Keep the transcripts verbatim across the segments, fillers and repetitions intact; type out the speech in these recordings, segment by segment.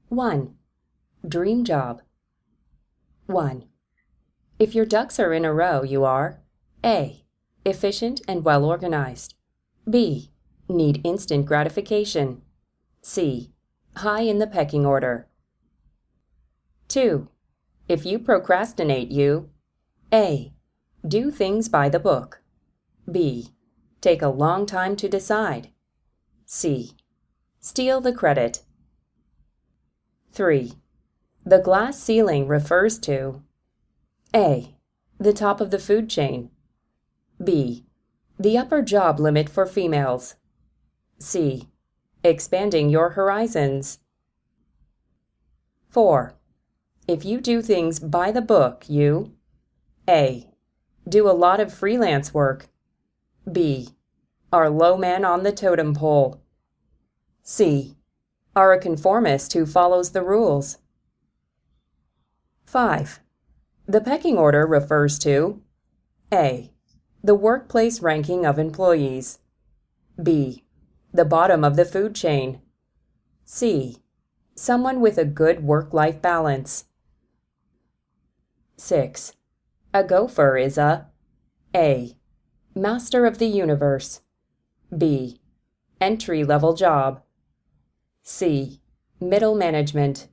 one. Dream job. one. If your ducks are in a row, you are A. Efficient and well organized. B. Need instant gratification. C. High in the pecking order. two. If you procrastinate, you A. Do things by the book. B. Take a long time to decide. C. Steal the credit. three. The glass ceiling refers to A. The top of the food chain. B. The upper job limit for females. C. Expanding your horizons. four. If you do things by the book, you A. Do a lot of freelance work. B. Are low man on the totem pole. C. Are a conformist who follows the rules. five. The pecking order refers to A. The workplace ranking of employees. B. The bottom of the food chain. C. Someone with a good work-life balance. six. A gopher is a A. Master of the universe. B. Entry-level job. C. Middle management.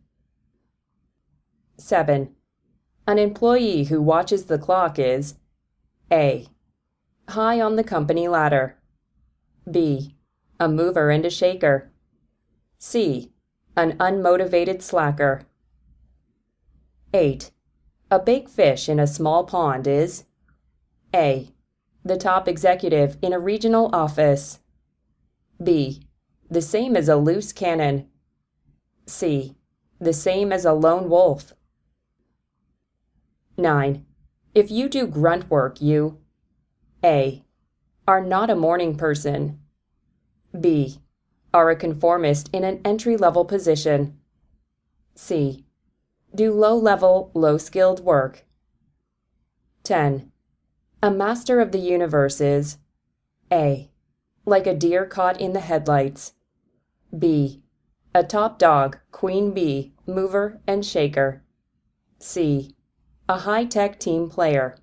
seven. An employee who watches the clock is A. High on the company ladder. B. A mover and a shaker. C. An unmotivated slacker. eight. A big fish in a small pond is A. The top executive in a regional office. B. The same as a loose cannon. C. The same as a lone wolf. nine. If you do grunt work, you A. Are not a morning person. B. Are a conformist in an entry-level position. C. Do low-level, low-skilled work. ten. A master of the universe is A. Like a deer caught in the headlights. B. A top dog, queen bee, mover and shaker. C. A high-tech team player.